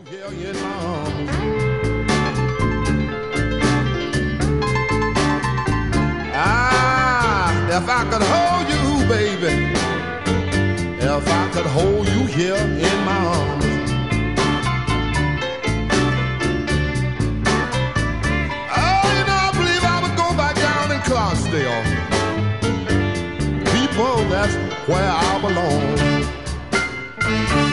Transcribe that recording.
Yeah, in my arms. Ah, if I could hold you, baby, if I could hold you here in my arms. Oh, you know, I believe I would go back down in Clarksdale. People, that's where I belong.